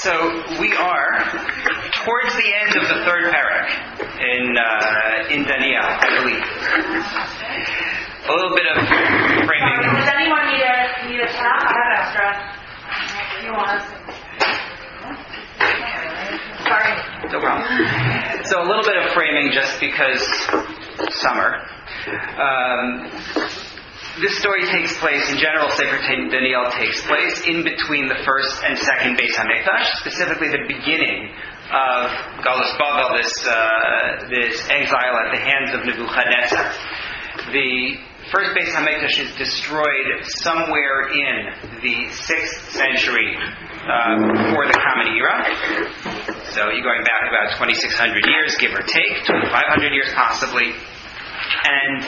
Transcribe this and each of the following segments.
So we are towards the end of the third parak in Daniel, I believe. A little bit of framing. Does anyone need a tap? I have extra. If you want. Sorry. No problem. So a little bit of framing, just because summer. This story takes place, in general, Sefer Daniel takes place in between the first and second Beis HaMikdash, specifically the beginning of Galus Bavel, this exile at the hands of Nebuchadnezzar. The first Beis HaMikdash is destroyed somewhere in the 6th century before the Common Era. So you're going back about 2,600 years, give or take, 2,500 years possibly. And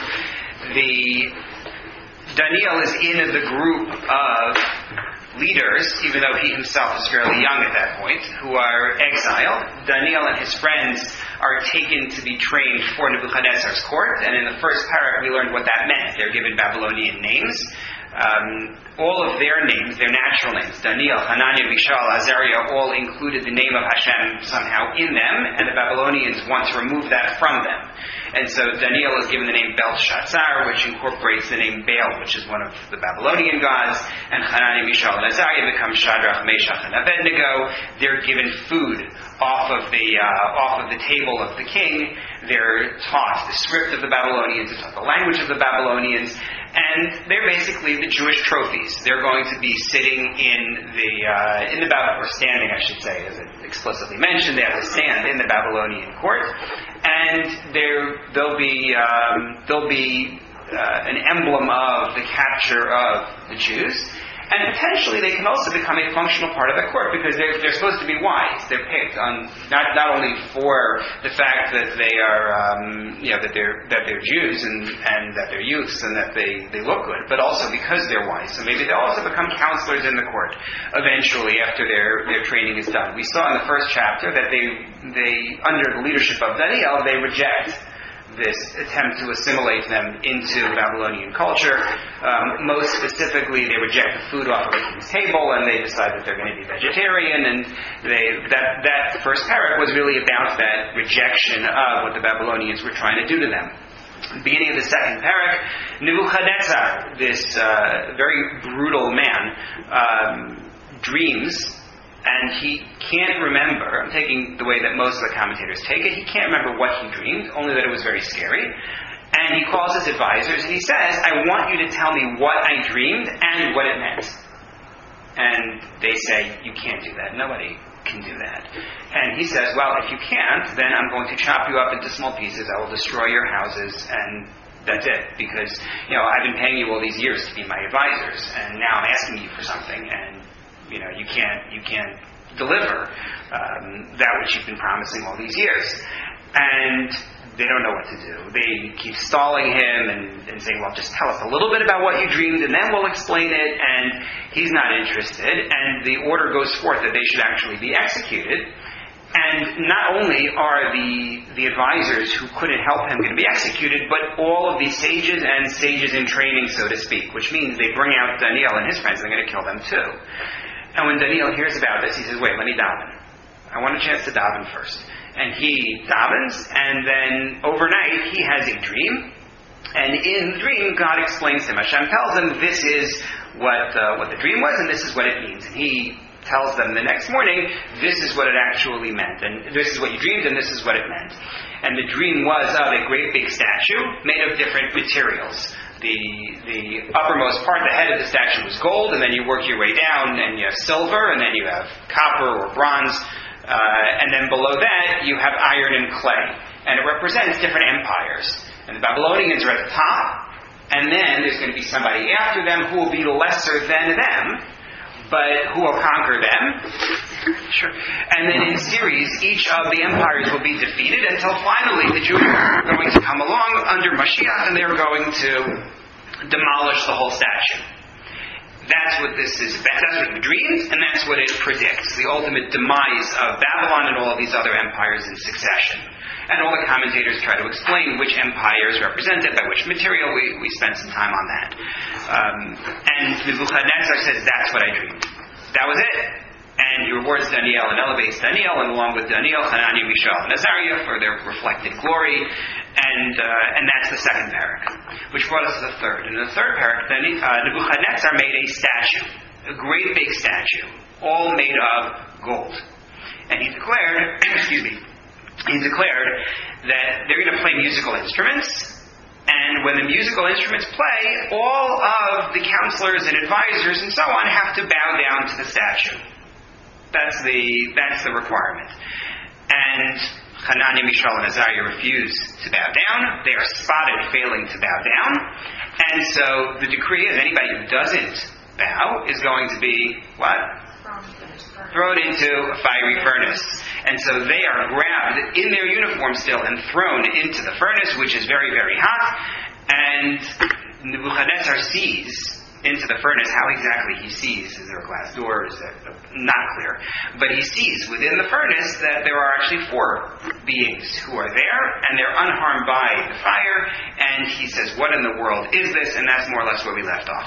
Daniel is in the group of leaders, even though he himself is fairly young at that point, who are exiled. Daniel and his friends are taken to be trained for Nebuchadnezzar's court, and in the first parak we learned what that meant. They're given Babylonian names. All of their names, their natural names, Daniel, Hananiah, Mishael, Azariah, all included the name of Hashem somehow in them, and the Babylonians want to remove that from them. And so Daniel is given the name Belshazzar, which incorporates the name Baal, which is one of the Babylonian gods, and Hananiah, Mishael, and Azariah become Shadrach, Meshach, and Abednego. They're given food off of the table of the king. They're taught the script of the Babylonians, they're taught the language of the Babylonians, and they're basically the Jewish trophies. They're going to be sitting in the or standing, I should say, as it explicitly mentioned. They have to stand in the Babylonian court, and they'll be an emblem of the capture of the Jews. And potentially they can also become a functional part of the court, because they're supposed to be wise. They're picked on not only for the fact that they are that they're Jews and that they're youths and that they look good, but also because they're wise. So maybe they'll also become counselors in the court eventually after their training is done. We saw in the first chapter that they under the leadership of Daniel, they reject this attempt to assimilate them into Babylonian culture. Most specifically, they reject the food off of the king's table, and they decide that they're going to be vegetarian. And that first parak was really about that rejection of what the Babylonians were trying to do to them. Beginning of the second parak, Nebuchadnezzar, this very brutal man, dreams. And he can't remember, I'm taking the way that most of the commentators take it, he can't remember what he dreamed, only that it was very scary. And he calls his advisors and he says, I want you to tell me what I dreamed and what it meant. And they say, you can't do that. Nobody can do that. And he says, well, if you can't, then I'm going to chop you up into small pieces. I will destroy your houses, and that's it. Because, I've been paying you all these years to be my advisors, and now I'm asking you for something, and you can't deliver that which you've been promising all these years. And they don't know what to do. They keep stalling him and saying, well, just tell us a little bit about what you dreamed and then we'll explain it. And he's not interested. And the order goes forth that they should actually be executed. And not only are the advisors who couldn't help him going to be executed, but all of these sages and sages in training, so to speak, which means they bring out Daniel and his friends and they're going to kill them too. And when Daniel hears about this, he says, wait, let me daven. I want a chance to daven first. And he davens, and then overnight he has a dream. And in the dream, God explains to him. Hashem tells him, this is what the dream was, and this is what it means. And he tells them the next morning, this is what it actually meant. And this is what you dreamed, and this is what it meant. And the dream was of a great big statue made of different materials. The uppermost part, the head of the statue, was gold, and then you work your way down, and you have silver, and then you have copper or bronze, and then below that you have iron and clay. And it represents different empires. And the Babylonians are at the top, and then there's going to be somebody after them who will be lesser than them, but who will conquer them. Sure. And then in series, each of the empires will be defeated until finally the Jews are going to come along under Mashiach, and they're going to demolish the whole statue. That's what this is. That's what it dreams, and that's what it predicts. The ultimate demise of Babylon and all of these other empires in succession. And all the commentators try to explain which empires represented by which material. We spent some time on that. And Nebuchadnezzar says, that's what I dreamed. That was it. And and he rewards Daniel and elevates Daniel, and along with Daniel, Hananiah, Mishael, and Azariah for their reflected glory, and that's the second parak, which brought us to the third. In the third parak, Nebuchadnezzar made a statue, a great big statue, all made of gold, and he declared, that they're going to play musical instruments. And when the musical instruments play, all of the counselors and advisors and so on have to bow down to the statue. That's the requirement. And Hananiah, Mishael, and Azariah refuse to bow down. They are spotted failing to bow down. And so the decree is anybody who doesn't bow is going to be, what? Thrown into a fiery furnace. And so they are grabbed in their uniform still and thrown into the furnace, which is very, very hot. And Nebuchadnezzar sees into the furnace. How exactly he sees, is there a glass door? Is that not clear? But he sees within the furnace that there are actually 4 beings who are there, and they're unharmed by the fire. And he says, what in the world is this? And that's more or less where we left off.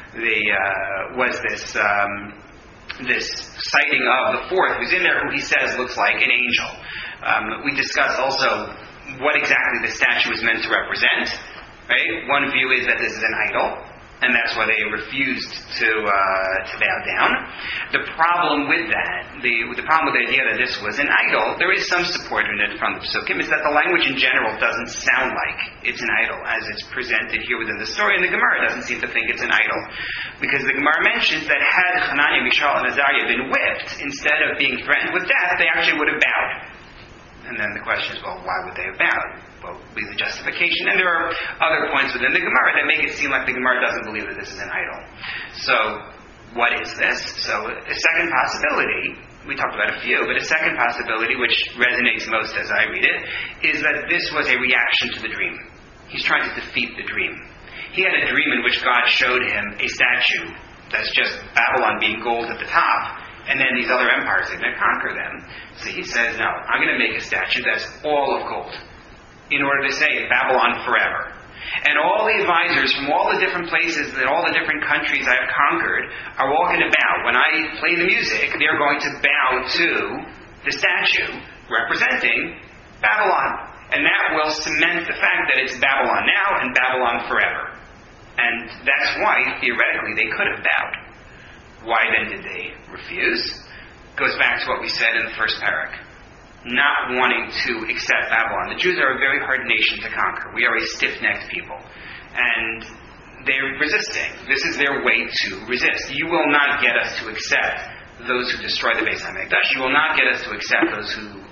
This sighting of the 4th who's in there, who he says looks like an angel. We discussed also what exactly the statue is meant to represent. Right? One view is that this is an idol, and that's why they refused to bow down. The problem with that, the problem with the idea that this was an idol, there is some support in it from the Psukim, is that the language in general doesn't sound like it's an idol as it's presented here within the story, and the Gemara doesn't seem to think it's an idol. Because the Gemara mentions that had Hananiah, Mishael, and Azariah been whipped, instead of being threatened with death, they actually would have bowed. And then the question is, well, why would they have bowed? Well, be the justification. And there are other points within the Gemara that make it seem like the Gemara doesn't believe that this is an idol. So, what is this? So, a second possibility, we talked about a few, but a second possibility, which resonates most as I read it, is that this was a reaction to the dream. He's trying to defeat the dream. He had a dream in which God showed him a statue that's just Babylon being gold at the top, and then these other empires are going to conquer them. So he says, no, I'm going to make a statue that's all of gold, in order to say Babylon forever. And all the advisors from all the different places and all the different countries I have conquered are all going to bow. When I play the music, they're going to bow to the statue representing Babylon. And that will cement the fact that it's Babylon now and Babylon forever. And that's why, theoretically, they could have bowed. Why then did they refuse? Goes back to what we said in the first parak. Not wanting to accept Babylon. The Jews are a very hard nation to conquer. We are a stiff-necked people. And they're resisting. This is their way to resist. You will not get us to accept those who destroy the Beis HaMikdash. You will not get us to accept those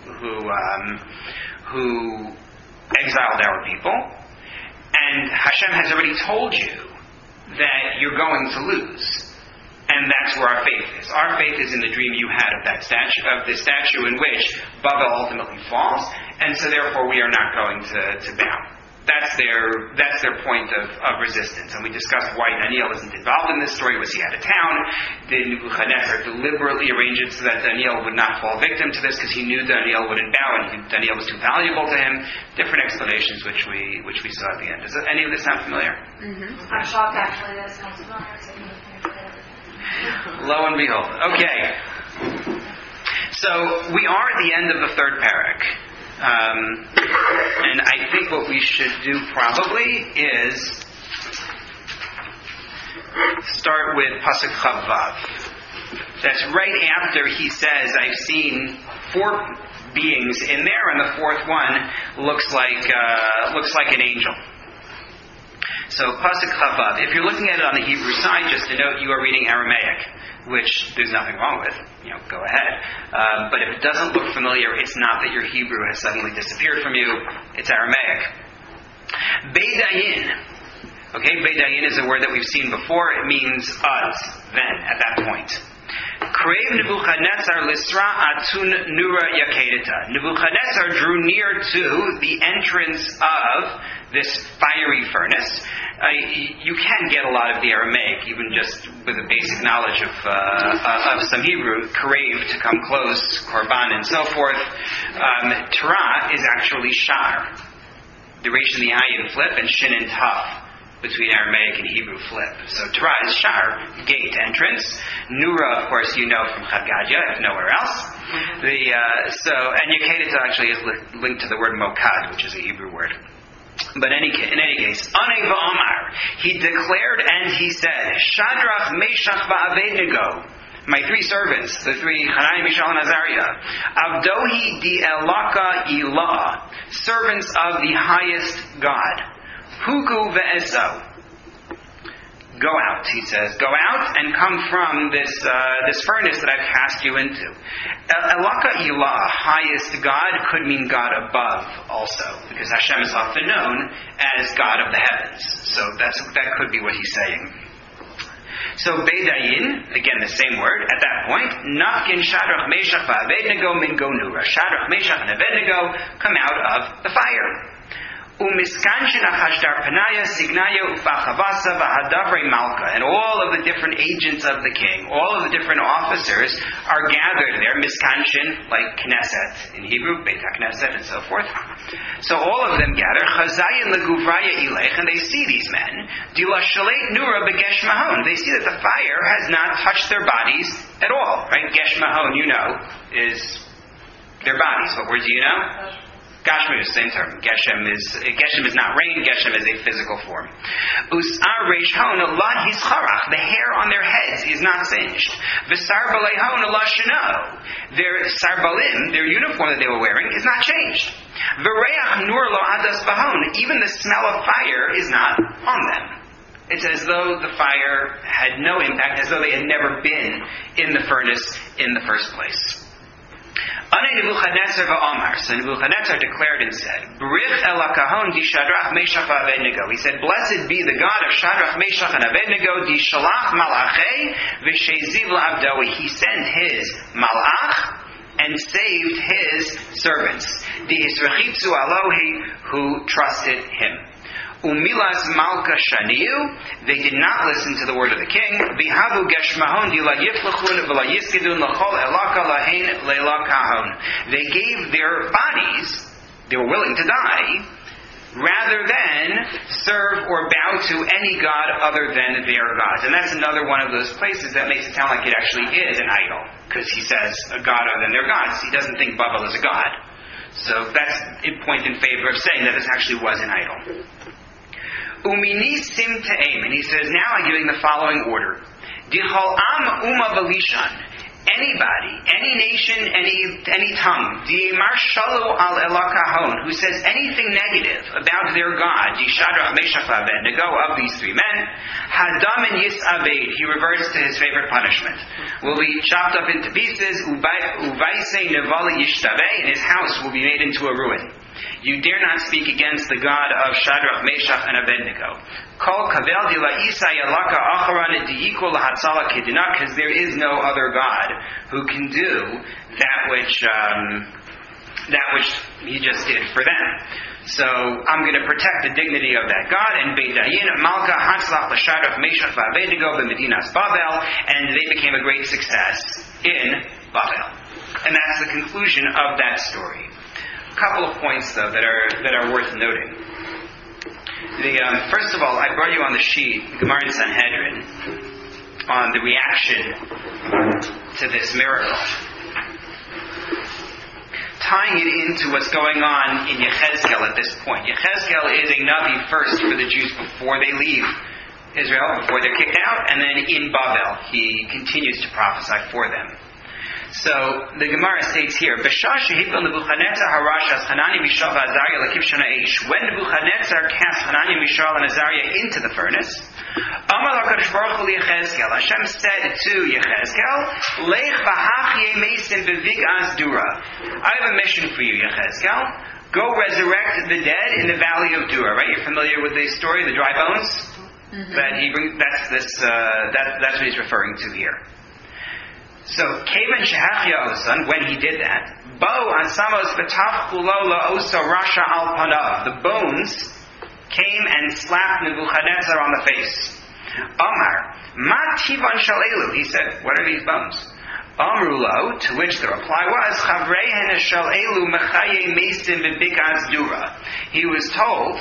who exiled our people. And Hashem has already told you that you're going to lose. And that's where our faith is. Our faith is in the dream you had of that statue, of the statue in which Babel ultimately falls, and so therefore we are not going to bow. That's their point of resistance. And we discussed why Daniel isn't involved in this story. Was he out of town? Did Nebuchadnezzar deliberately arrange it so that Daniel would not fall victim to this because he knew Daniel wouldn't bow and Daniel was too valuable to him? Different explanations which we saw at the end. Does any of this sound familiar? Mm-hmm. I'm shocked actually that sounds familiar to me. Lo and behold. Okay. So we are at the end of the third parak. And I think what we should do probably is start with Pasuk Chavav. That's right after he says, I've seen 4 beings in there, and the 4th one looks like an angel. So Pasuk Chavav. If you're looking at it on the Hebrew side, just to note, you are reading Aramaic, which there's nothing wrong with. Go ahead. But if it doesn't look familiar, it's not that your Hebrew has suddenly disappeared from you. It's Aramaic. Beidayin. Okay, Beidayin is a word that we've seen before. It means us, then, at that point. Krev Nebuchadnezzar lisra atun nura yakedita. Nebuchadnezzar drew near to the entrance of this fiery furnace. You can get a lot of the Aramaic, even just with a basic knowledge of some Hebrew. Krev, to come close, korban, and so forth. Torah is actually shar. The resh and the ayin flip, and shin and taf between Aramaic and Hebrew flip. So Torah is shar, gate, entrance. Nura, of course, you know from Chad Gadya, if nowhere else. And Yekeda actually is linked to the word mokad, which is a Hebrew word. But in any case, Anei v'Omar, he declared and he said, Shadrach, Meshach, va'Abednego, my three servants, the three Hananiah, Mishael, and Azariah, Avdohi di Elaka Ilah, servants of the highest God. Hugu ve'eso. Go out, he says. Go out and come from this furnace that I've cast you into. Elaka Ilah, highest God, could mean God above also, because Hashem is often known as God of the heavens. So that could be what he's saying. So Beidayin, again the same word, at that point, Nafkin Shadrach, Meshach, Abednego min Gonura. Shadrach, Meshach, and Abednego come out of the fire. Umiskanshin Achashtar Panaya, Signaya, Ufachavasa, Vahadavre Malka, and all of the different agents of the king, all of the different officers are gathered there. Miskanshin, like Knesset in Hebrew, Beit HaKnesset, and so forth. So all of them gather. Chazayin Leguvraya Ilech, and they see these men. Dila Shalet Nura Begesh Mahon. They see that the fire has not touched their bodies at all. Right? Gesh Mahon, you know, is their bodies. What word do you know? Gashmi is the same term. Geshem is not rain. Geshem is a physical form. Usar reishon la hischarach. The hair on their heads is not singed. V'sar balehon la shino. Their sarbalim, their uniform that they were wearing, is not changed. V'reach nur lo adas bahon. Even the smell of fire is not on them. It's as though the fire had no impact, as though they had never been in the furnace in the first place. So Nebuchadnezzar declared and said, Brich elakahon di Shadrach, Meshach, Abednego. He said, Blessed be the God of Shadrach, Meshach, and Abednego, di Shalach malachei v'sheziv la'avdoi. He sent his malach and saved his servants. Di hisrechitzu alohi, who trusted him. Umilas malka shaniu, they did not listen to the word of the king. Vihavu geshmahon di la yiflechun v'la yiskidun l'chol elaka lahen leila kahon. They gave their bodies, they were willing to die, rather than serve or bow to any god other than their gods. And that's another one of those places that makes it sound like it actually is an idol, because he says a god other than their gods. He doesn't think Babel is a god. So that's a point in favor of saying that this actually was an idol. Umini sim te'em, and he says, now I'm giving the following order. Dichol am uma v'lishan, anybody, any nation, any tongue, di'emar shalu al elakahon, who says anything negative about their God, Shadrach, Meshach, Abednego, of these three men, hadam and yis'aved, he reverts to his favorite punishment, will be chopped up into pieces, uvaisei nevali yishtabeh, and his house will be made into a ruin. You dare not speak against the God of Shadrach, Meshach, and Abednego. Kol kavel di la'isa yalaka acharan di'ikol lahatzala kedina, because there is no other God who can do that which he just did for them. So I'm going to protect the dignity of that God. And Beidayin Malka Hatzlach L'Shadrach Meshach VaAbednego b'Medinas Babel, and they became a great success in Babel. And that's the conclusion of that story. A couple of points, though, that are worth noting. First of all, I brought you on the sheet, Gemara in Sanhedrin, on the reaction to this miracle, tying it into what's going on in Yechezkel at this point. Yechezkel is a Navi first for the Jews before they leave Israel, before they're kicked out, and then in Babel he continues to prophesy for them. So the Gemara states here, when Nebuchadnezzar cast Hananiah, Mishael, and Azariah into the furnace, Hashem said to Yechezkel, I have a mission for you, Yechezkel. Go resurrect the dead in the valley of Dura. Right? You're familiar with the story, the dry bones? Mm-hmm. That he brings. That's what he's referring to here. So, Kevan Shehachya Osan, when he did that, Bo Ansamos Betaf Kulola Osa Rasha Al Panav, the bones came and slapped Nebuchadnezzar on the face. Amar, Ma Tivan Shalelu, he said, what are these bones? Amrulo, to which the reply was, Chavrehen Shalelu Mechaye Mesim Bebikaz Dura. He was told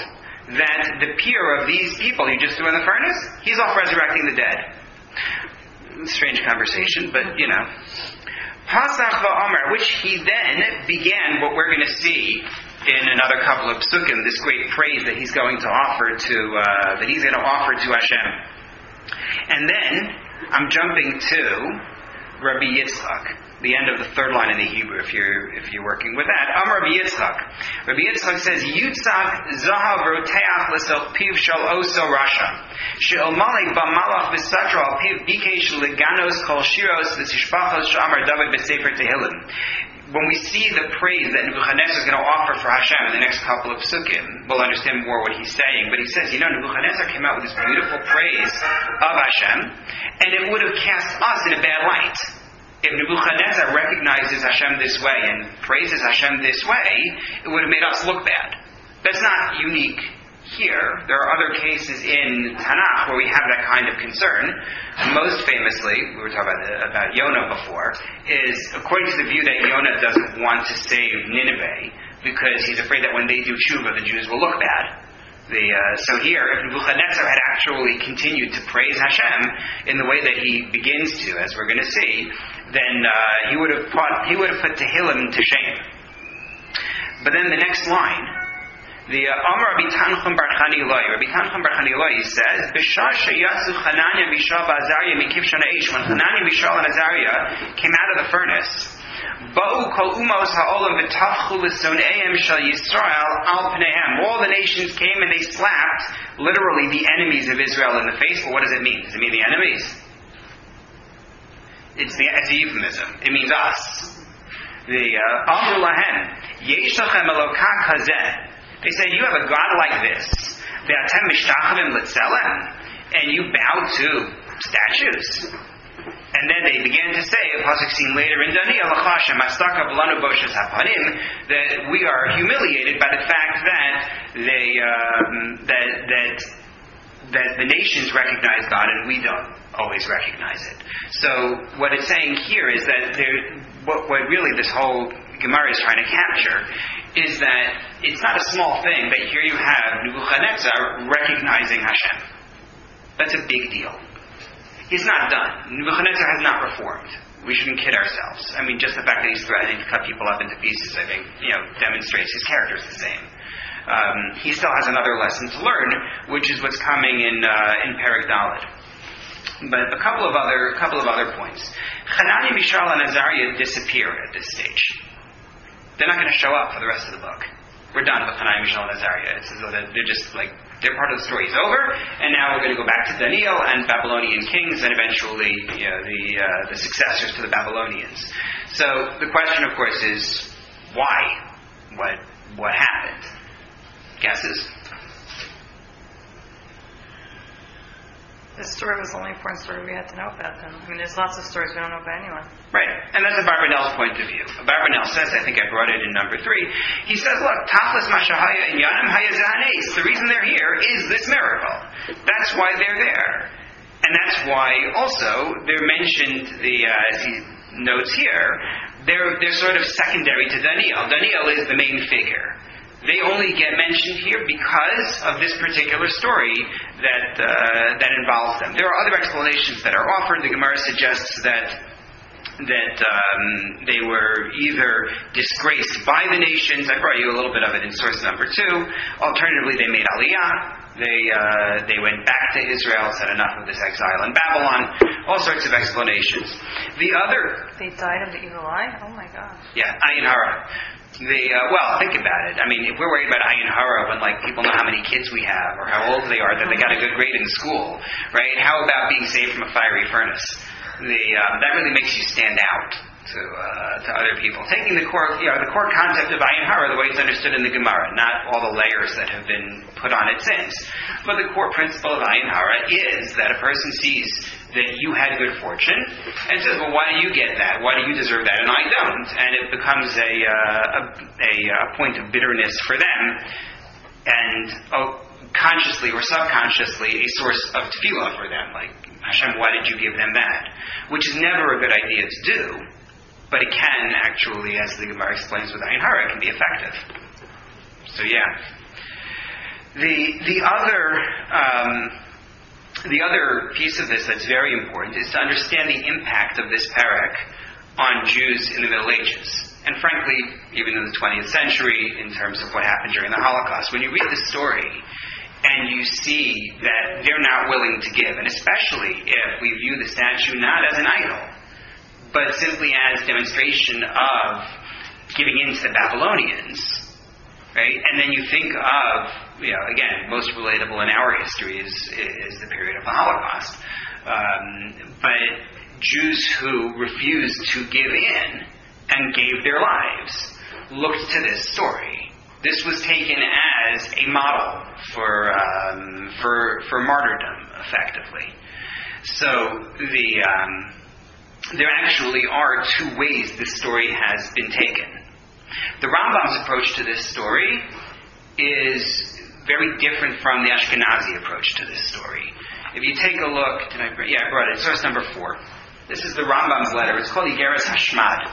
that the peer of these people you just threw in the furnace, he's off resurrecting the dead. Strange conversation, but Pasach va'omer, which he then began what we're going to see in another couple of psukim, this great praise that he's going to offer to Hashem. And then I'm jumping to Rabbi Yitzchak, the end of the third line in the Hebrew, if you're working with that. Amar Rabbi Yitzchak. Rabbi Yitzchak says, Yitzchak zahav roteach l'sel piv shal oso rasha. She'el malek b'malach v'satra al piv bikesh leganos kol shiros v'tishpachos sh'amar David b'sefer Tehillim. When we see the praise that Nebuchadnezzar is going to offer for Hashem in the next couple of psukim, we'll understand more what he's saying. But he says, Nebuchadnezzar came out with this beautiful praise of Hashem, and it would have cast us in a bad light. If Nebuchadnezzar recognizes Hashem this way and praises Hashem this way, it would have made us look bad. That's not unique here. There are other cases in Tanakh where we have that kind of concern. Most famously, we were talking about Yonah before, is according to the view that Yonah doesn't want to save Nineveh because he's afraid that when they do tshuva, the Jews will look bad. So here, if Nebuchadnezzar had actually continued to praise Hashem in the way that he begins to, as we're going to see, then he would have put Tehillim to shame. But then the next line, the Amar Rabbi Tanchum bar Chanilai. Rabbi Tanchum bar Chanilai says, "B'shah sheyasu Hananiah Mishael Azariah mikivshon ha'esh." When Hananiah, Mishael, and Azariah came out of the furnace, Ba'u kol umos ha'olam v'tafchu l'soneihem shel Yisrael al pneihem. All the nations came and they slapped, literally, the enemies of Israel in the face. Well, what does it mean? Does it mean the enemies? It's a euphemism. It means us. The Amru lahem yesh lachem elokah kazeh. They say, you have a God like this, ve'atem mishtachavim l'tzelem, and you bow to statues. And then they began to say, a pasuk seen later in Daniel, that we are humiliated by the fact that that the nations recognize God and we don't always recognize it. So what it's saying here is that what really this whole Gemara is trying to capture is that it's not a small thing that here you have Nebuchadnezzar recognizing Hashem. That's a big deal. He's not done. Nebuchadnezzar has not reformed. We shouldn't kid ourselves. I mean, just the fact that he's threatening to cut people up into pieces, I think, demonstrates his character is the same. He still has another lesson to learn, which is what's coming in Perek Dalet. But a couple of other points. Hananiah, Mishael, and Azariah disappear at this stage. They're not going to show up for the rest of the book. We're done with Hananiah, Mishael, and Azariah. It's as though they're just like, their part of the story is over, and now we're going to go back to Daniel and Babylonian kings, and eventually, the successors to the Babylonians. So the question, of course, is why? What happened? Guesses? This story was the only important story we had to know about them. I mean, there's lots of stories we don't know about anyone. Right, and that's Abarbanel's point of view. Abarbanel says, I think I brought it in number 3, he says, look, Tachlis Mashahaya and Yanim Hayazanes, the reason they're here is this miracle. That's why they're there. And that's why also they're mentioned, as he notes here, they're sort of secondary to Daniel. Daniel is the main figure. They only get mentioned here because of this particular story that involves them. There are other explanations that are offered. The Gemara suggests that they were either disgraced by the nations. I brought you a little bit of it in source number 2. Alternatively, they made aliyah. They went back to Israel, said enough of this exile in Babylon. All sorts of explanations. They died of the evil eye? Oh my God. Yeah, Ayin Hara. Think about it. I mean, if we're worried about Ayin Hara when, people know how many kids we have or how old they are, that they got a good grade in school, right? How about being saved from a fiery furnace? That really makes you stand out to other people. Taking the core concept of Ayin Hara, the way it's understood in the Gemara, not all the layers that have been put on it since. But the core principle of Ayin Hara is that a person sees that you had good fortune and says, well, why do you get that? Why do you deserve that and I don't? And it becomes a point of bitterness for them, and consciously or subconsciously a source of tefillah for them, like, Hashem, why did you give them that? Which is never a good idea to do, but it can actually, as the Gemara explains with Ayin Hara, it can be effective. So yeah. The other piece of this that's very important is to understand the impact of this parak on Jews in the Middle Ages, and frankly, even in the 20th century, in terms of what happened during the Holocaust. When you read the story and you see that they're not willing to give, and especially if we view the statue not as an idol, but simply as demonstration of giving in to the Babylonians, right? And then you think of, again, most relatable in our history is the period of the Holocaust. But Jews who refused to give in and gave their lives looked to this story. This was taken as a model for martyrdom, effectively. So there actually are two ways this story has been taken. The Rambam's approach to this story is very different from the Ashkenazi approach to this story. If you take a look, I brought it, source number 4. This is the Rambam's letter. It's called Igeres Hashmad.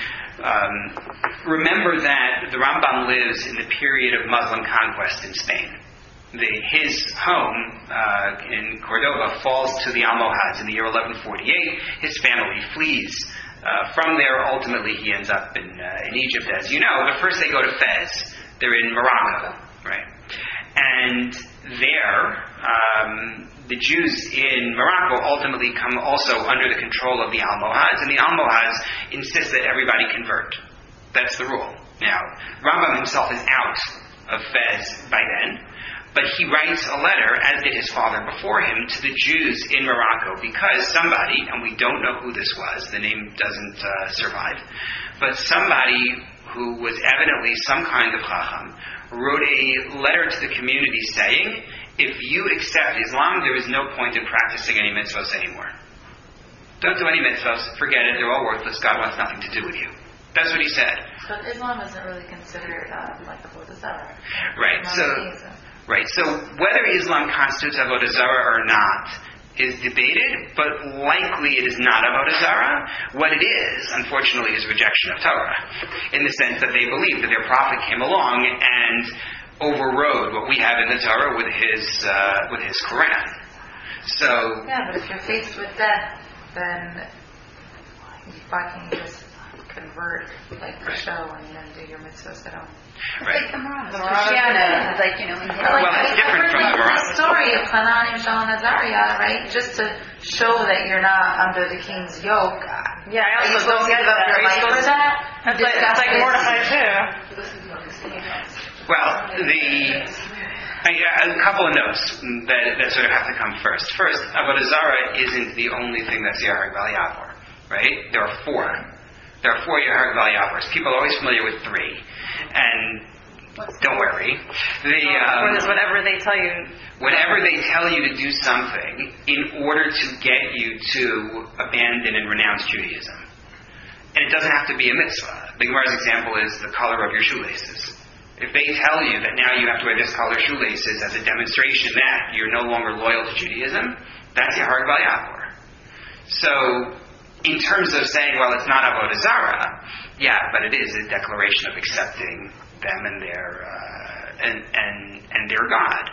Remember that the Rambam lives in the period of Muslim conquest in Spain. His home in Cordoba falls to the Almohads in the year 1148. His family flees from there. Ultimately, he ends up in Egypt, as you know. But first they go to Fez. They're in Morocco, right? And there, the Jews in Morocco ultimately come also under the control of the Almohads, and the Almohads insist that everybody convert. That's the rule. Now, Rambam himself is out of Fez by then, but he writes a letter, as did his father before him, to the Jews in Morocco, because somebody, and we don't know who this was, the name doesn't survive, but somebody who was evidently some kind of chacham, wrote a letter to the community saying, if you accept Islam, there is no point in practicing any mitzvahs anymore. Don't do any mitzvahs, forget it, they're all worthless, God wants nothing to do with you. That's what he said. But Islam isn't really considered like Avodah Zarah. Right, so whether Islam constitutes Avodah Zarah or not is debated, but likely it is not Avodah Zarah. What it is, unfortunately, is rejection of Torah, in the sense that they believe that their prophet came along and overrode what we have in the Torah with his Quran. So yeah, but if you're faced with death, then why can't you just convert like the show and then do your mitzvahs at home? Right. Like the Christianity, like, well, it's different from the Morocco. The story of Hananim Shalom Azariah, right? Just to show that you're not under the king's yoke. Yeah, I also don't get up your life for that. That's like Mordechai too. Well, a couple of notes that sort of have to come first. First, Avodah Zarah isn't the only thing that's Yahar Val Yavor, right? There are 4. There are 4 Yahar Val Yavors. People are always familiar with 3. And don't worry. Whatever they tell you. Whenever they tell you to do something in order to get you to abandon and renounce Judaism. And it doesn't have to be a mitzvah. The Gemara's example is the color of your shoelaces. If they tell you that now you have to wear this color shoelaces as a demonstration that you're no longer loyal to Judaism, that's Yahar Val Yavor. So, in terms of saying, well, it's not Avodah Zarah, yeah, but it is a declaration of accepting them and their God.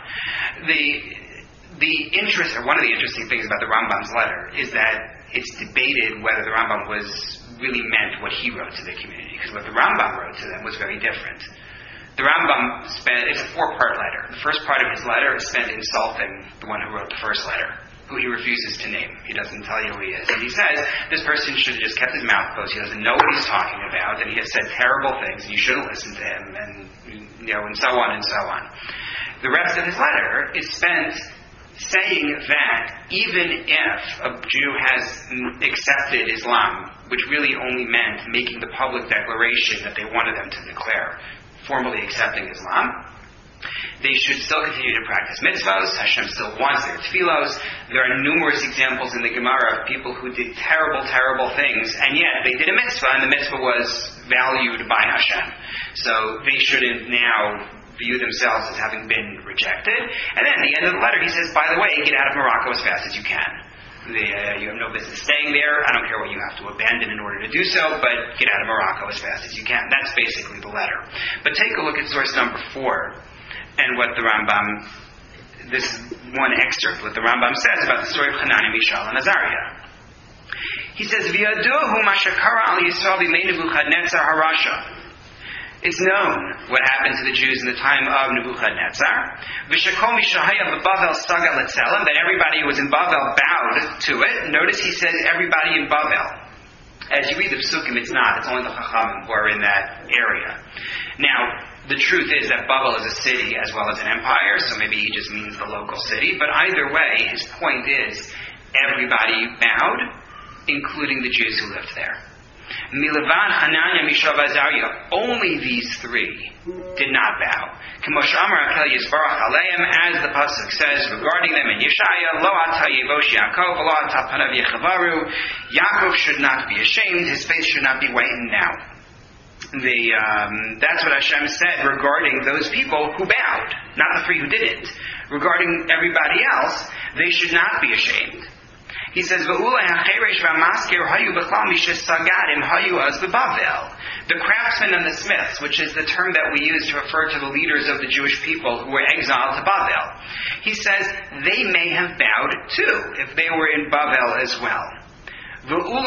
One of the interesting things about the Rambam's letter is that it's debated whether the Rambam really meant what he wrote to the community, because what the Rambam wrote to them was very different. The Rambam it's a 4-part letter. The first part of his letter is spent insulting the one who wrote the first letter, who he refuses to name. He doesn't tell you who he is. And he says, this person should have just kept his mouth closed. He doesn't know what he's talking about, and he has said terrible things, and you shouldn't listen to him, and so on and so on. The rest of his letter is spent saying that even if a Jew has accepted Islam, which really only meant making the public declaration that they wanted them to declare, formally accepting Islam, they should still continue to practice mitzvahs. Hashem still wants their tefillos. There are numerous examples in the Gemara of people who did terrible, terrible things, and yet they did a mitzvah, and the mitzvah was valued by Hashem. So they shouldn't now view themselves as having been rejected. And then at the end of the letter, he says, by the way, get out of Morocco as fast as you can. You have no business staying there. I don't care what you have to abandon in order to do so, but get out of Morocco as fast as you can. That's basically the letter. But take a look at source number 4. and what the Rambam, this is one excerpt, what the Rambam says about the story of Hananiah, Mishael, and Azariah. He says, V'yaduhu ma shekara al Yisrael b'mei Nebuchadnezzar harasha. It's known what happened to the Jews in the time of Nebuchadnezzar. V'shekol mishahaya b'Bavel saga letzelim, that everybody who was in Bavel bowed to it. Notice he says everybody in Bavel. As you read the Psukim, it's not. It's only the Chachamim who are in that area. Now, the truth is that Bavel is a city as well as an empire, so maybe he just means the local city. But either way, his point is everybody bowed, including the Jews who lived there. Milavan, Hananiah, Mishael, Azariah, only these three did not bow. As the pasuk says regarding them in Yeshaya, Lo ata yevosh Yaakov, Lo ata panav yechivaru. Yaakov should not be ashamed; his face should not be whitened now. That's what Hashem said regarding those people who bowed, not the three who didn't. Regarding everybody else, they should not be ashamed. He says, the craftsmen and the smiths, which is the term that we use to refer to the leaders of the Jewish people who were exiled to Bavel. He says, they may have bowed too, if they were in Bavel as well. He says, no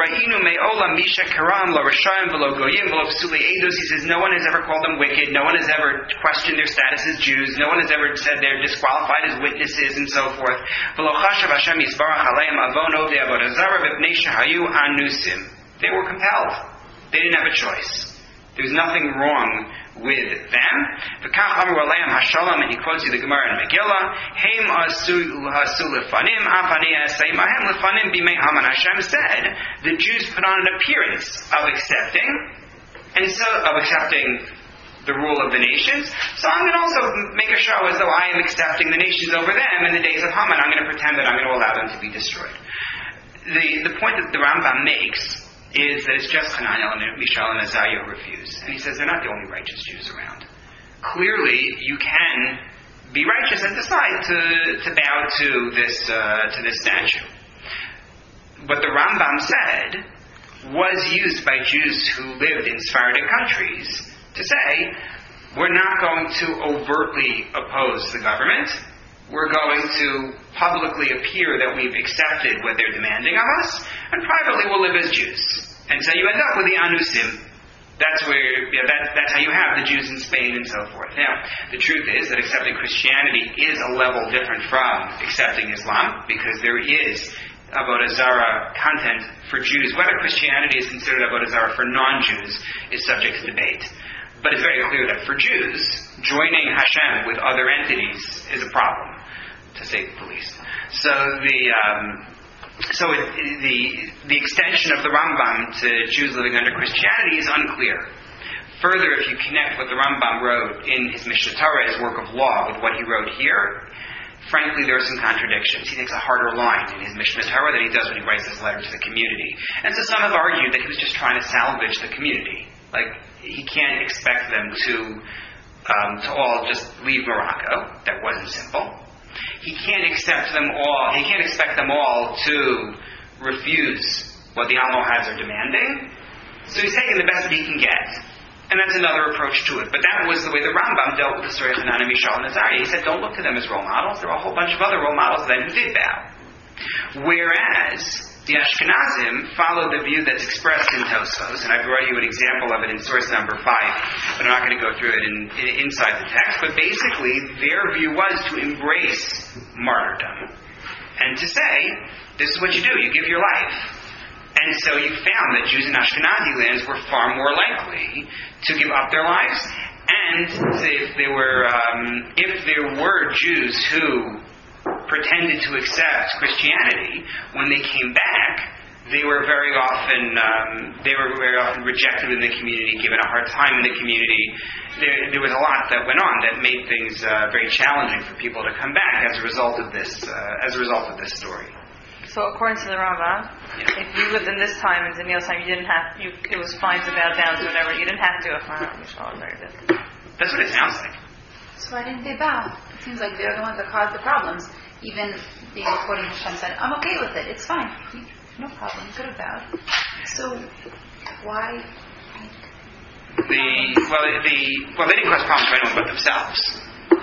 one has ever called them wicked, no one has ever questioned their status as Jews, no one has ever said they're disqualified as witnesses and so forth. They were compelled. They didn't have a choice. There's nothing wrong with them. And he quotes you the Gemara in Megillah. Hashem said the Jews put on an appearance of accepting the rule of the nations. So I'm going to also make a show as though I am accepting the nations over them in the days of Haman. I'm going to pretend that I'm going to allow them to be destroyed. The point that the Rambam makes is that it's just Hananiah, Mishael, and Azariah who refuse. And he says they're not the only righteous Jews around. Clearly, you can be righteous and decide to bow to this statue. What the Rambam said was used by Jews who lived in Sephardic countries to say, we're not going to overtly oppose the government. We're going to publicly appear that we've accepted what they're demanding of us, and privately we'll live as Jews. And so you end up with the Anusim. That's how you have the Jews in Spain and so forth. Now, the truth is that accepting Christianity is a level different from accepting Islam, because there is Avodah Zarah content for Jews. Whether Christianity is considered Avodah Zarah for non-Jews is subject to debate. But it's very clear that for Jews, joining Hashem with other entities is a problem, to say the least. So the extension of the Rambam to Jews living under Christianity is unclear. Further, if you connect what the Rambam wrote in his Mishneh Torah, his work of law, with what he wrote here, frankly, there are some contradictions. He takes a harder line in his Mishneh Torah than he does when he writes his letter to the community. And so some have argued that he was just trying to salvage the community. Like, he can't expect them to all just leave Morocco. That wasn't simple. He can't expect them all to refuse what the Almohads are demanding. So he's taking the best that he can get. And that's another approach to it. But that was the way the Rambam dealt with the story of Hananiah, Mishael, and Azariah. He said, don't look to them as role models. There are a whole bunch of other role models then who did bow. Whereas the Ashkenazim followed the view that's expressed in Tosfos, and I brought you an example of it in source number 5, but I'm not going to go through it inside the text. But basically, their view was to embrace martyrdom and to say, this is what you do, you give your life. And so you found that Jews in Ashkenazi lands were far more likely to give up their lives, and if there were Jews who pretended to accept Christianity, when they came back, they were very often rejected in the community, given a hard time in the community. There was a lot that went on that made things very challenging for people to come back as a result of this story. So according to the Rambam, if you lived in this time, in Daniel's time, it was fine to bow down to whatever. You didn't have to if That's what it sounds like. So why didn't they bow? It seems like they're the ones that caused the problems. Even the quoting Hashem said, I'm okay with it, it's fine. No problem, you could have bowed. So why? They didn't cause problems for anyone but themselves.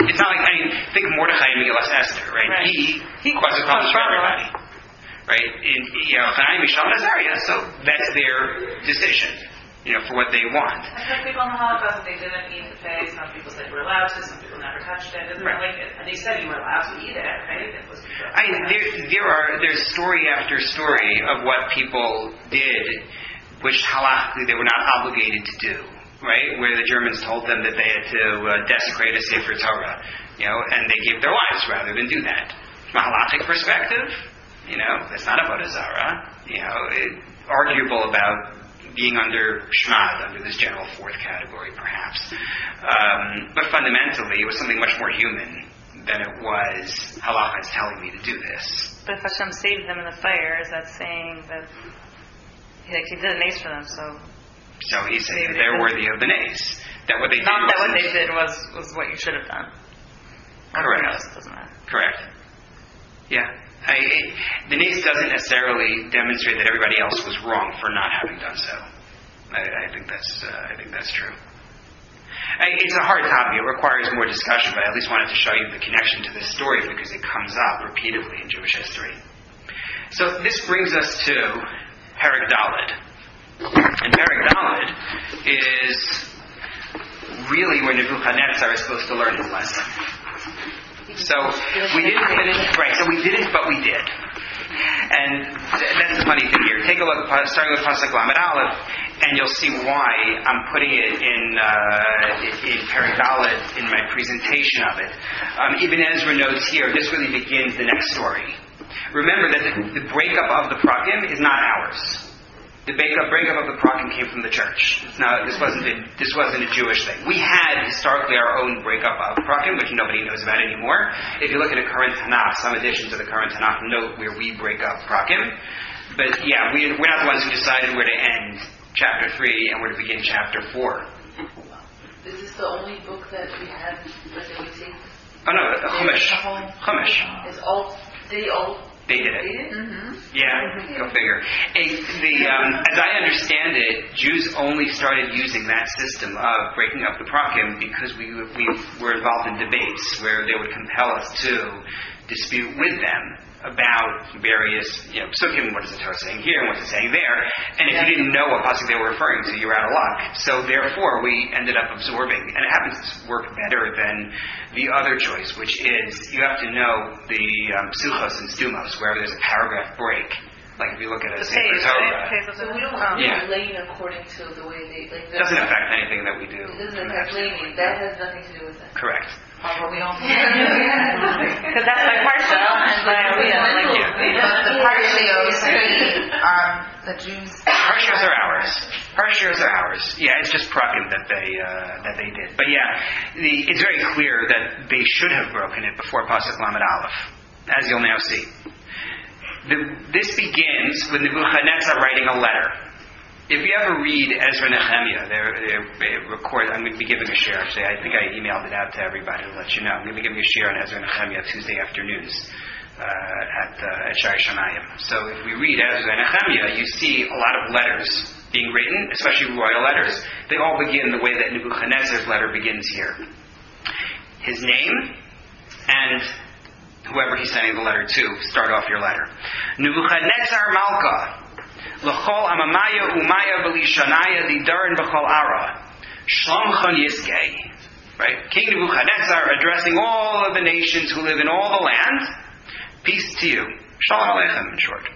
It's not like, think of Mordechai and Megillas Esther, right? He caused a problem for everybody. Right? Chaim, Mishael, and Azariah, so that's their decision, for what they want. Some people in the Holocaust, they didn't eat the pig. Some people said you were allowed to. Some people never touched it. And they said you were allowed to eat it, right? There's story after story of what people did, which halachically they were not obligated to do, right? Where the Germans told them that they had to desecrate a Sefer Torah, and they gave their lives rather than do that. From a halachic perspective, that's not avodah zarah. Arguable about being under shmad, under this general fourth category, perhaps. But fundamentally, it was something much more human than it was halacha is telling me to do this. But if Hashem saved them in the fire, is that saying that he did a nace for them? So he's saying that they're worthy of the nace. That what they did not that what they did was what you should have done. Correct. Doesn't matter. Correct. Yeah. The nace doesn't necessarily demonstrate that everybody else was wrong for not having done so. I think that's true. It's a hard topic. It requires more discussion, but I at least wanted to show you the connection to this story because it comes up repeatedly in Jewish history. So this brings us to Perek Daled. And Perek Daled is really where Nebuchadnezzar is supposed to learn his lesson. So we didn't finish, right, so we didn't, but we did. And that's the funny thing here. Take a look, starting with Pasuk Lamed Aleph, and you'll see why I'm putting it in Perek Daled in my presentation of it. Ibn Ezra notes here, this really begins the next story. Remember that the breakup of the Prakim is not ours. The breakup of the Prakim came from the church. This wasn't a Jewish thing. We had historically our own breakup of Prakim, which nobody knows about anymore. If you look at a current Tanakh, some editions of the current Tanakh note where we break up Prakim. But yeah, we're not the ones who decided where to end chapter 3 and where to begin chapter 4. Is this the only book that we had that we see? Oh no, Chumash. Chumash. They did it. Mm-hmm. Yeah, go figure. As I understand it, Jews only started using that system of breaking up the Prakim because we were involved in debates where they would compel us to dispute with them about various, psukim, what is the Torah saying here and what's it saying there. And if you didn't know what pasuk they were referring to, you were out of luck. So therefore, we ended up absorbing, and it happens to work better than the other choice, which is you have to know the psuchos and stumos, wherever there's a paragraph break. Like if you look at a Sefer Torah. So we don't lane according to the way they... It doesn't affect anything that we do. It doesn't affect laning. That has nothing to do with it. Correct. But we don't... Because that's my parsha, and the parshios the Jews... Parshios are ours. Parshios are ours. Yeah, it's just Prakim that they did. But yeah, it's very clear that they should have broken it before Pasuk Lamed Aleph, as you'll now see. This begins with Nebuchadnezzar writing a letter. If you ever read Ezra Nehemiah, they record. I'm going to be giving a share. Actually, I think I emailed it out to everybody to let you know. I'm going to be giving a share on Ezra Nehemiah Tuesday afternoons at Shai Shamayim. So if we read Ezra Nehemiah, you see a lot of letters being written, especially royal letters. They all begin the way that Nebuchadnezzar's letter begins here. His name and whoever he's sending the letter to, start off your letter. Nebuchadnezzar Malka, L'chol Amamaya Umaya B'lishanaya Didarin B'chol Ara, Shlomchon Yizgei. Right? King Nebuchadnezzar addressing all of the nations who live in all the land. Peace to you. Shalom Aleichem, in short.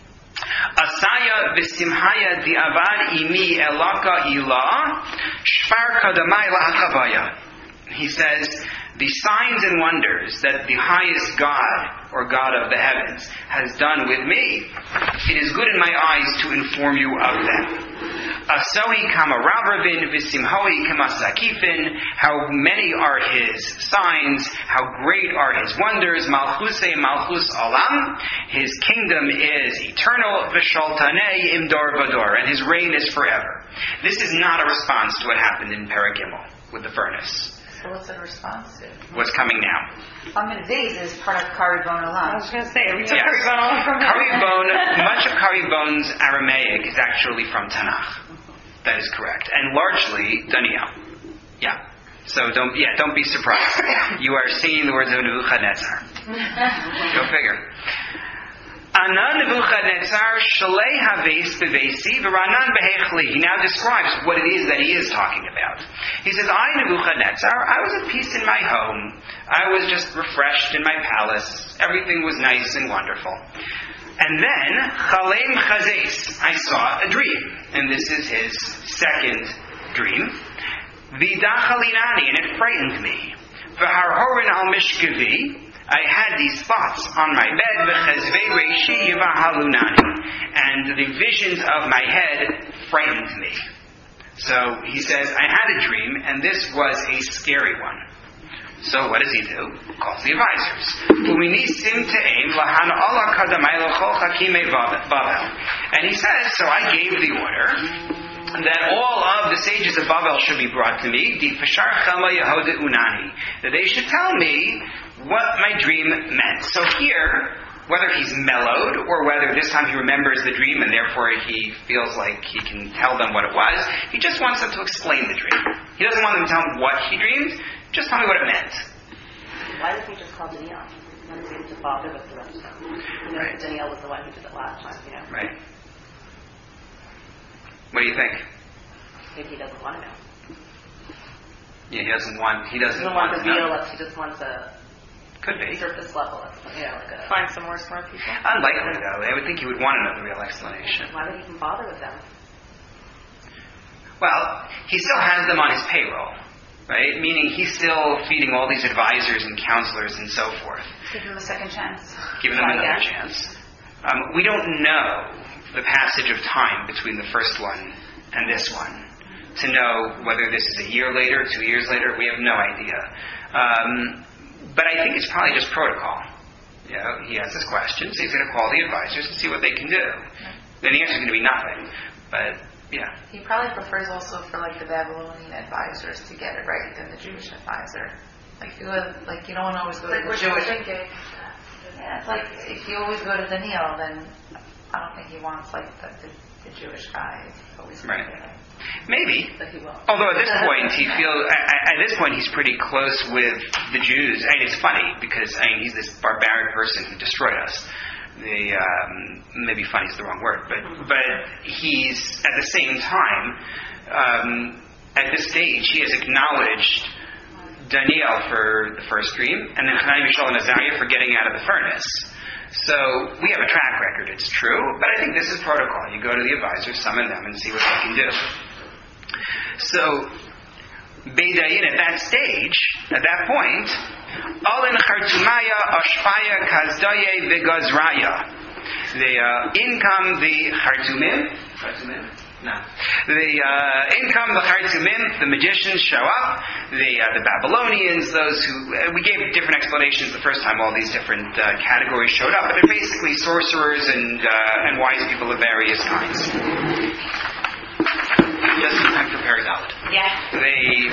Asaya V'simhaya Di'avad Imi Elaka Ilah, Shfar Kadamai La'akavaya. He says, the signs and wonders that the highest God, or God of the heavens, has done with me, it is good in my eyes to inform you of them. Asohi kamaravravin v'simhoi kamasakifin, how many are his signs, how great are his wonders, malchusei malchus olam, his kingdom is eternal, v'sholtanei imdor vador, and his reign is forever. This is not a response to what happened in Perek Gimel with the furnace. So what's the response to? What's coming now? Vase is part of Karibon Olam. I was going to say, we took Karibon Olam from much of Karibon's Aramaic is actually from Tanakh. That is correct. And largely Daniel. Yeah. So don't be surprised. You are singing the words of Nebuchadnezzar. Go figure. Anan Nebuchadnezzar shalei haves bevesi v'ranan behechli. He now describes what it is that he is talking about. He says, I, Nebuchadnezzar, I was at peace in my home. I was just refreshed in my palace. Everything was nice and wonderful. And then, chalem chazes, I saw a dream. And this is his second dream. V'dachalinani, and it frightened me. V'harhorin al mishkavi, I had these thoughts on my bed, v'chezvei reishi yivahalunani, and the visions of my head frightened me. So he says, I had a dream, and this was a scary one. So what does he do? Calls the advisors. And he says, so I gave the order that all of the sages of Babel should be brought to me, that they should tell me what my dream meant. So here, whether he's mellowed or whether this time he remembers the dream and therefore he feels like he can tell them what it was, he just wants them to explain the dream. He doesn't want them to tell him what he dreamed, just tell me what it meant. Why doesn't he just call Daniel? Why does he have to bother with the rest of them? Right. Daniel was the one who did it last time, Right. What do you think? Maybe he doesn't want to know. Yeah, he doesn't want He to doesn't want the know. real, he just wants a Could be. surface level, like a... Find some more smart people. Unlikely, though. I would think he would want to know the real explanation. Why would he even bother with them? Well, he still has them on his payroll, right? Meaning he's still feeding all these advisors and counselors and so forth. Give him a second chance. Giving them another chance. We don't know the passage of time between the first one and this one to know whether this is a year later, 2 years later. We have no idea. But I think it's probably just protocol. He has his questions. He's going to call the advisors and see what they can do. Then the answer is going to be nothing. But, yeah. He probably prefers also for the Babylonian advisors to get it right than the Jewish advisor. You don't want to always go to the Jewish. Yeah, it's like if you always go to Daniel, then I don't think he wants the Jewish guy always right. It right. Maybe. But he will. Although at this point he's pretty close with the Jews. It's funny because he's this barbaric person who destroyed us. Maybe funny is the wrong word, but he's at the same time at this stage he has acknowledged Daniel for the first dream, and then Hananiah, Mishael, and Azariah for getting out of the furnace. So we have a track record, it's true, but I think this is protocol. You go to the advisors, summon them, and see what they can do. So, Beidayin, at that stage, at that point, Alin Chartumaya, Ashpaya, Kazdaye, Vigazraya. In come the Chartumim. No. In come the Chartumim, the magicians show up, the Babylonians, those who, we gave different explanations the first time all these different categories showed up, but they're basically sorcerers and wise people of various kinds. Just I'm preparing out. Yeah. They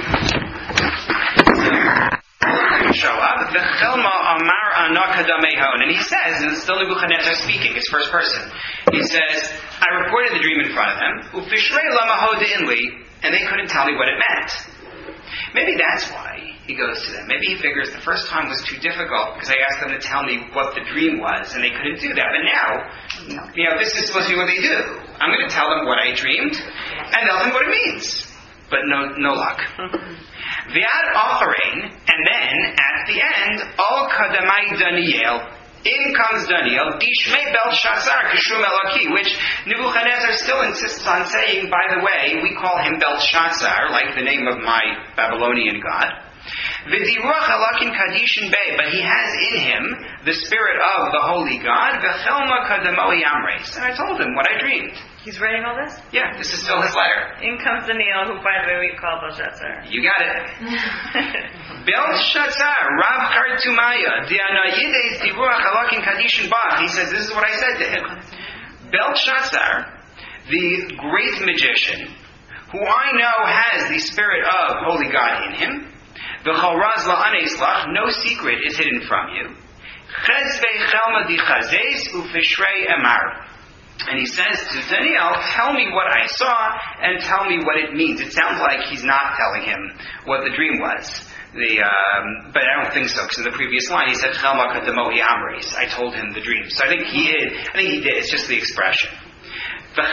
show up. The Chelma Amar Anakadameho, and he says, and it's still Nebuchadnezzar speaking, it's first person. He says, I reported the dream in front of them, Ufishrei Lamaho Inli, and they couldn't tell me what it meant. Maybe that's why he goes to them. Maybe he figures the first time was too difficult because I asked them to tell me what the dream was, and they couldn't do that. But now, this is supposed to be what they do. I'm going to tell them what I dreamed, and tell them what it means. But no luck. V'ad Acharein, and then at the end, Al Kadamai Daniel. In comes Daniel, Dishmei Belshazzar Kishum Elaki, which Nebuchadnezzar still insists on saying, by the way, we call him Belshazzar, like the name of my Babylonian god. V'diruach Elakin Kadishin Bey, but he has in him the spirit of the holy God, V'chelma Kadamoi Amres. And I told him what I dreamed. He's writing all this? Yeah, this is still his letter. In comes Daniel, who, by the way, we call Belshazzar. You got it. Belshazzar, Rav Chartumaya, Dianayides Diruach Elakin Kadishin Bach. He says, this is what I said to him. Belshazzar, the great magician, who I know has the spirit of holy God in him, V'chalraz la'aneslach, no secret is hidden from you. Chezvei chelma dichazes ufishrei emar. And he says to Daniel, tell me what I saw and tell me what it means. It sounds like he's not telling him what the dream was. But I don't think so, because in the previous line he said, I told him the dream. So I think he did. It's just the expression. Then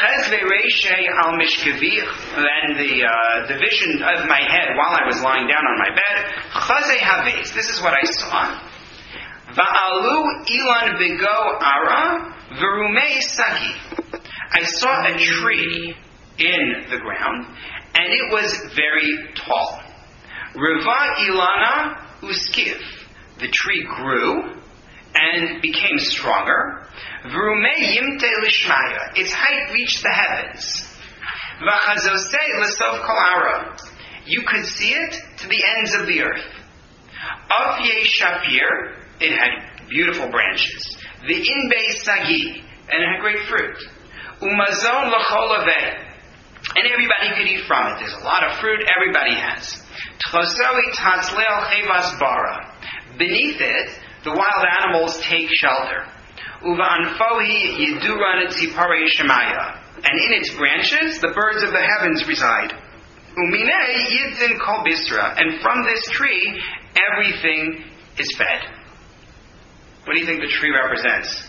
the vision of my head while I was lying down on my bed, this is what I saw. Va'alu ilan bigo ara v'rumei sagi. I saw a tree in the ground, and it was very tall. Reva ilana uskiv. The tree grew and became stronger. V'rumei yimte lishmaya. Its height reached the heavens. V'chazosei l'sof kol ara. You could see it to the ends of the earth. Afye shapir. It had beautiful branches. The inbei sagi, and it had great fruit. Umazon l'cholaveh, and everybody could eat from it. There's a lot of fruit everybody has. Tchosoi tatzleel chevas bara. Beneath it, the wild animals take shelter. Uva-anfohi yiduran tzipare shemaya, and in its branches, the birds of the heavens reside. Uminei yidzin kol bisra, and from this tree, everything is fed. What do you think the tree represents?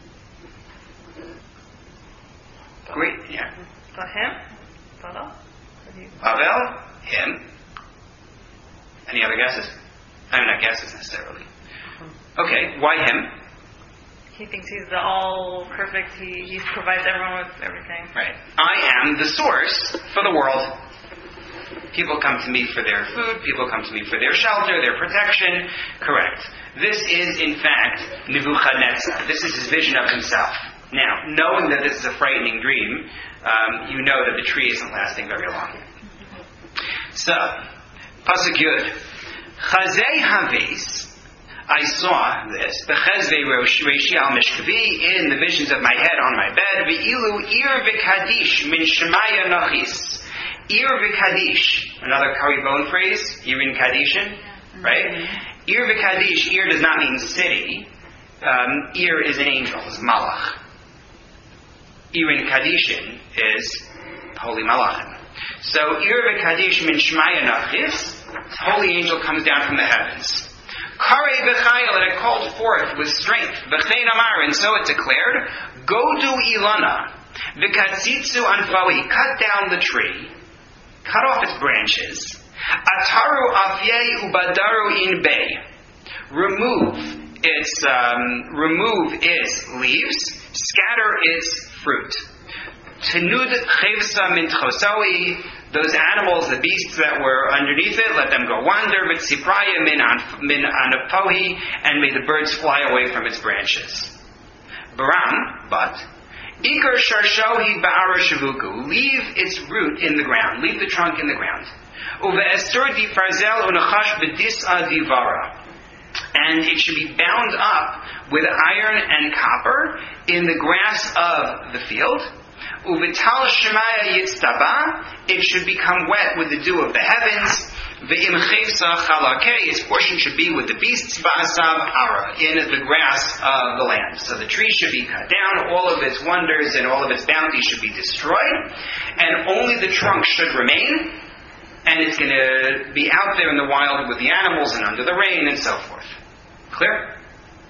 Great, yeah. Him? Pavel? Him? Any other guesses? I mean, not guesses necessarily. Okay, why him? He thinks he's the all perfect. He provides everyone with everything. Right. I am the source for the world. People come to me for their food. People come to me for their shelter, their protection. Correct. This is, in fact, Nebuchadnezzar. This is his vision of himself. Now, knowing that this is a frightening dream, you know that the tree isn't lasting very long. So, Pasuk Yud. Chazei Havis, I saw this, Bechezvei Reishi al Mishkavi, in the visions of my head on my bed, V'ilu Ir V'Kadish Min Shemaya Nachis. Ir V'Kadish, another Kari bone phrase, Irin Kadishin, right? Ir V'Kadish, Ir does not mean city. Ir is an angel, is Malach. Irin Kadishin is holy Malachim. So Ir V'Kadish Min Shemaya Nachis, holy angel comes down from the heavens. Karei B'Chayil, and it called forth with strength. V'chein Amar, and so it declared, Godu Ilana, V'Katzitzu Anfawi, cut down the tree, cut off its branches. Ataru Afyei Ubadaru In Bay, remove its leaves, scatter its fruit. Tenud Chevsa Min Chosawi, those animals, the beasts that were underneath it, let them go wander. V'tzipraya min anapohi, and may the birds fly away from its branches. Baram, but Iker sharshohi ba'ara shavuku, leave its root in the ground, leave the trunk in the ground. Uve'estur di farzel unachash b'dis'a divara, and it should be bound up with iron and copper in the grass of the field. Uvital shemaya yitztaba, it should become wet with the dew of the heavens. Ve'im chevsa chalakei, its portion should be with the beasts ba'asav ara, in the grass of the land. So the tree should be cut down, all of its wonders and all of its bounty should be destroyed, and only the trunk should remain, and it's going to be out there in the wild with the animals and under the rain and so forth. Clear?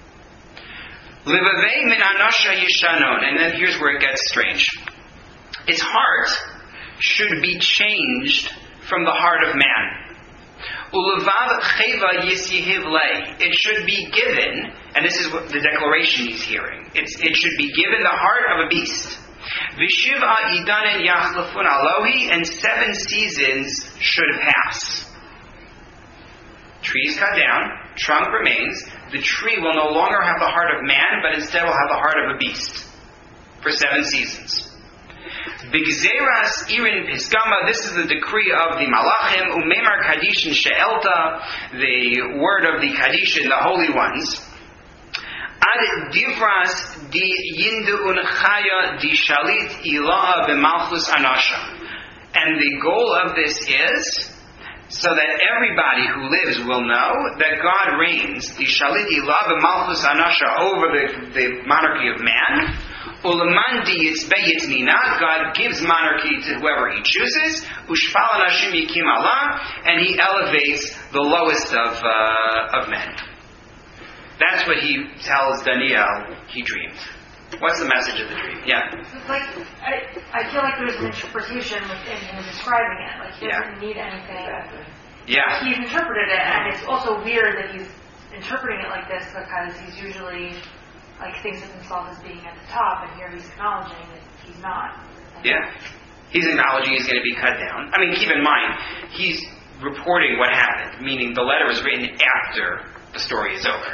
Livavei min anasha yishanon, and then here's where it gets strange. Its heart should be changed from the heart of man. Ulevav cheva yisyihiv lei. It should be given, and this is what the declaration he's hearing. It should be given the heart of a beast. V'shiv'a idanen yachlefun alohi, and 7 seasons should pass. Trees cut down, trunk remains. The tree will no longer have the heart of man, but instead will have the heart of a beast for 7 seasons. B'gzeras irin pisgama, this is the decree of the Malachim, umemar kadishin she'elta, the word of the kadishin, the holy ones. Ad divras di yindu'un chaya di shalit ilaha b'malchus anasha. And the goal of this is so that everybody who lives will know that God reigns, the shalit ilaha b'malchus anasha, over the monarchy of man. Ulamandi yitzbeyit mina, God gives monarchy to whoever He chooses. Ushpal anashim yikim Allah, and He elevates the lowest of men. That's what He tells Daniel he dreamed. What's the message of the dream? Yeah. Like, I feel like there's an interpretation within him describing it. Like, he doesn't need anything. Yeah. He's interpreted it, and it's also weird that he's interpreting it like this because he's usually, like, thinks of himself as being at the top, and here he's acknowledging that he's not. Yeah. He's acknowledging he's going to be cut down. I mean, keep in mind, he's reporting what happened, meaning the letter was written after the story is over.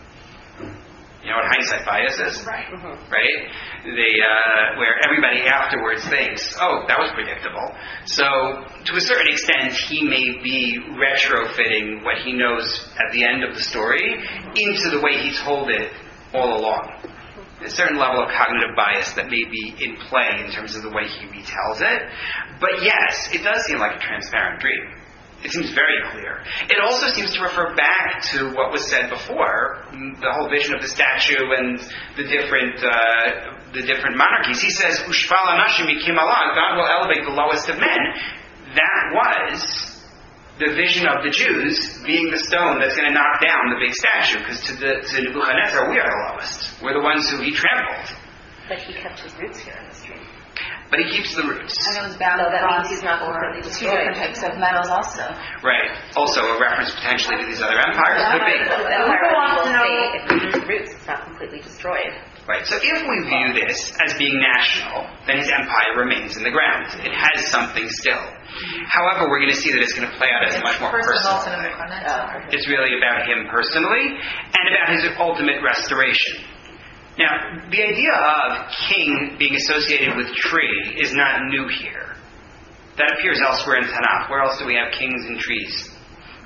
You know what hindsight bias is? Right. Right? Where everybody afterwards thinks, oh, that was predictable. So, to a certain extent, he may be retrofitting what he knows at the end of the story into the way he told it all along. A certain level of cognitive bias that may be in play in terms of the way he retells it. But yes, it does seem like a transparent dream. It seems very clear. It also seems to refer back to what was said before, the whole vision of the statue and the different monarchies. He says, "Ushpal anashim yikim Allah," God will elevate the lowest of men. That was the vision of the Jews being the stone that's going to knock down the big statue, because to Nebuchadnezzar, we are the lowest. We're the ones who he trampled. But he kept his roots here in this dream. But he keeps the roots. And it was bound So that across means he's not for completely two destroyed. different types of metals also. Right. Also a reference potentially to these other empires. Could be. The empire will say if we lose roots, it's not completely destroyed. Right. So if we view this as being national, then his empire remains in the ground. It has something still. However, we're going to see that it's going to play out as a much more personal thing. It's really about him personally and about his ultimate restoration. Now, the idea of king being associated with tree is not new here. That appears elsewhere in Tanakh. Where else do we have kings and trees?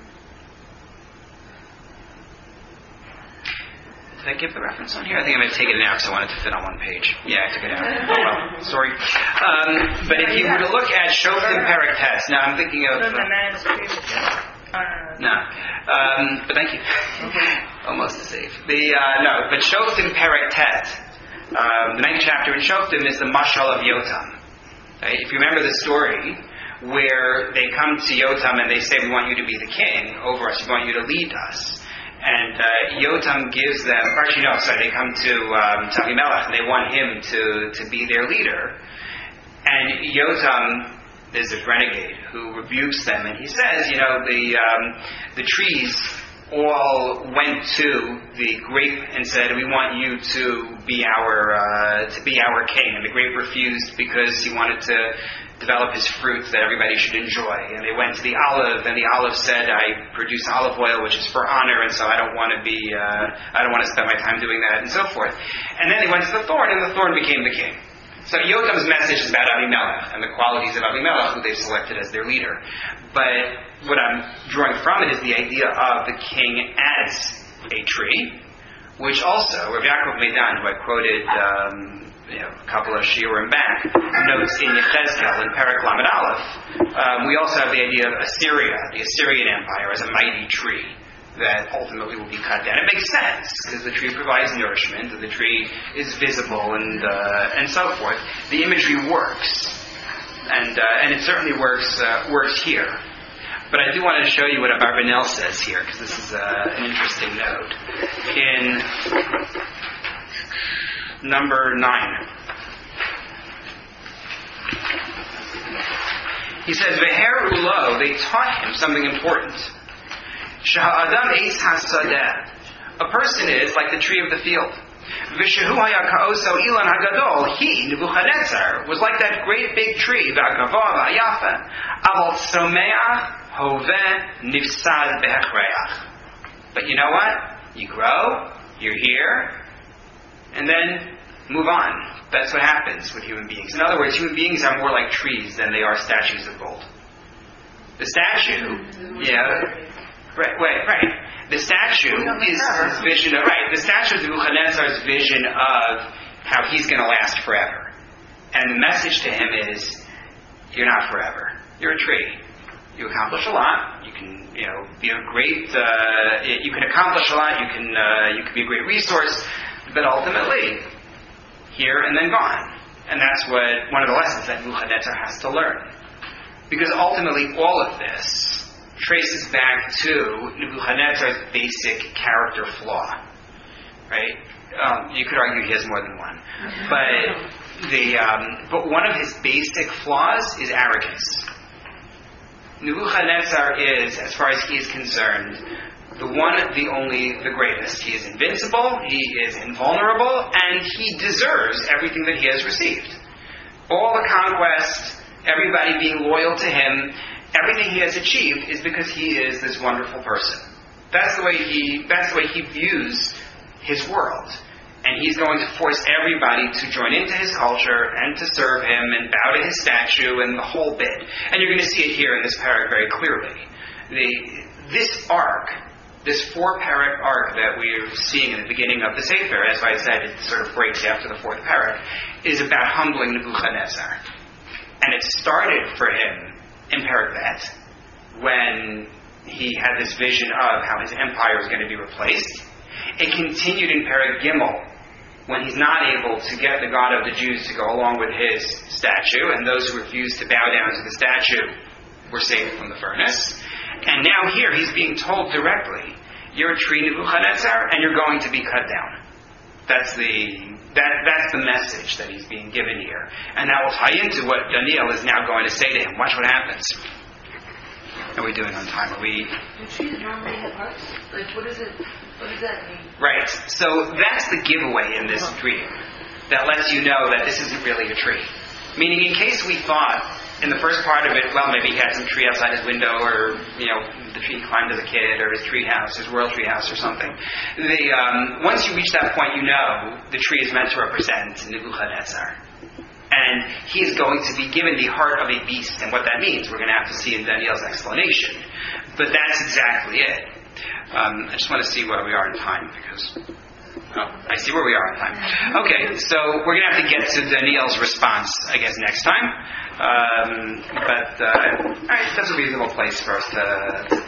Did I give the reference on here? I think I might have taken it out because I wanted to fit on one page. Yeah, I took it out. Oh well, sorry. But if you were to look at Shoftim Perek Tes, now I'm thinking of... No. But thank you. Almost a save. But Shoftim Perek Tet, the 9th chapter in Shoftim is the Mashal of Yotam. Right? If you remember the story where they come to Yotam and they say, we want you to be the king over us, we want you to lead us. And Yotam gives them, they come to Avimelech and they want him to be their leader. And Yotam is this renegade who rebukes them, and he says, the trees all went to the grape and said, we want you to be our king. And the grape refused because he wanted to develop his fruit that everybody should enjoy. And they went to the olive, and the olive said, I produce olive oil, which is for honor, and so I don't want to spend my time doing that, and so forth. And then they went to the thorn, and the thorn became the king. So Yotam's message is about Avimelech and the qualities of Avimelech, who they've selected as their leader. But what I'm drawing from it is the idea of the king as a tree, which also Rav Yaakov Meidan, who I quoted a couple of shiurim back, notes in Yechezkel in Perek Lamed Aleph. We also have the idea of Assyria, the Assyrian Empire, as a mighty tree that ultimately will be cut down. It makes sense, because the tree provides nourishment, and the tree is visible, and so forth. The imagery works, and it certainly works here. But I do want to show you what Abarbanel says here, because this is an interesting note. In number 9, he says, Veher Ulo, they taught him something important. Sha'adam eis hasadeh. A person is like the tree of the field. V'shehu haya ka'oso ilan hagadol. He, Nebuchadnezzar, was like that great big tree, v'agavoh v'ayafa. Aval tzomea hoveh nifsad behechreach. But you know what? You grow, you're here, and then move on. That's what happens with human beings. In other words, human beings are more like trees than they are statues of gold. The statue, Right. The statue is his vision of, the statue is Nebuchadnezzar's vision of how he's going to last forever. And the message to him is, you're not forever. You're a tree. You accomplish a lot. You can, be a great, you can accomplish a lot. You can be a great resource. But ultimately, here and then gone. And that's one of the lessons that Nebuchadnezzar has to learn. Because ultimately all of this traces back to Nebuchadnezzar's basic character flaw. Right? You could argue he has more than one. But one of his basic flaws is arrogance. Nebuchadnezzar is, as far as he is concerned, the one, the only, the greatest. He is invincible, he is invulnerable, and he deserves everything that he has received. All the conquest, everybody being loyal to him, everything he has achieved is because he is this wonderful person. That's the way he views his world. And he's going to force everybody to join into his culture and to serve him and bow to his statue and the whole bit. And you're going to see it here in this parak very clearly. This arc, this 4-parak arc that we're seeing in the beginning of the Sefer, as I said, it sort of breaks after the 4th parak, is about humbling Nebuchadnezzar. And it started for him in Parak Bet, when he had this vision of how his empire was going to be replaced. It continued in Parak Gimel, when he's not able to get the God of the Jews to go along with his statue, and those who refused to bow down to the statue were saved from the furnace. And now here he's being told directly, you're a tree, Nebuchadnezzar, and you're going to be cut down. That's the message that he's being given here. And that will tie into what Daniel is now going to say to him. Watch what happens. How are we doing on time? Are we... Do trees normally have hearts? Like, what does that mean? Right. So that's the giveaway in this dream. That lets you know that this isn't really a tree. Meaning, in case we thought, in the first part of it, well, maybe he had some tree outside his window, or, the tree he climbed as a kid, or his tree house, his royal tree house, or something. Once you reach that point, you know the tree is meant to represent Nebuchadnezzar. And he is going to be given the heart of a beast. And what that means, we're going to have to see in Daniel's explanation. But that's exactly it. I just want to see where we are in time, because... I see where we are in time. Okay, so we're going to have to get to Daniel's response, I guess, next time. All right, that's a reasonable place for us to